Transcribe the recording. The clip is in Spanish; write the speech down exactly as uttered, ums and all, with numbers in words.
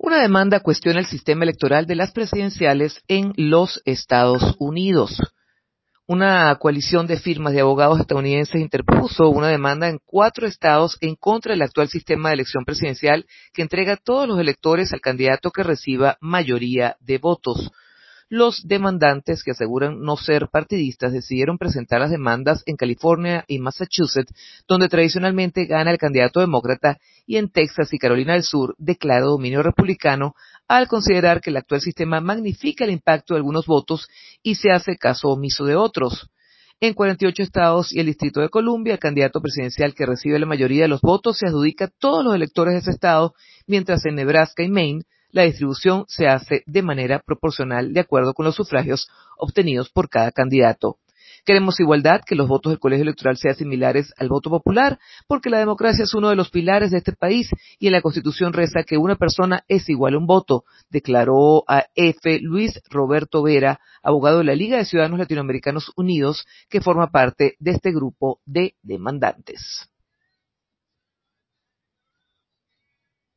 Una demanda cuestiona el sistema electoral de las presidenciales en los Estados Unidos. Una coalición de firmas de abogados estadounidenses interpuso una demanda en cuatro estados en contra del actual sistema de elección presidencial que entrega a todos los electores al candidato que reciba mayoría de votos. Los demandantes, que aseguran no ser partidistas, decidieron presentar las demandas en California y Massachusetts, donde tradicionalmente gana el candidato demócrata, y en Texas y Carolina del Sur declara dominio republicano, al considerar que el actual sistema magnifica el impacto de algunos votos y se hace caso omiso de otros. En cuarenta y ocho estados y el Distrito de Columbia, el candidato presidencial que recibe la mayoría de los votos se adjudica a todos los electores de ese estado, mientras en Nebraska y Maine la distribución se hace de manera proporcional de acuerdo con los sufragios obtenidos por cada candidato. Queremos igualdad, que los votos del colegio electoral sean similares al voto popular, porque la democracia es uno de los pilares de este país y en la Constitución reza que una persona es igual a un voto, declaró a F. Luis Roberto Vera, abogado de la Liga de Ciudadanos Latinoamericanos Unidos, que forma parte de este grupo de demandantes.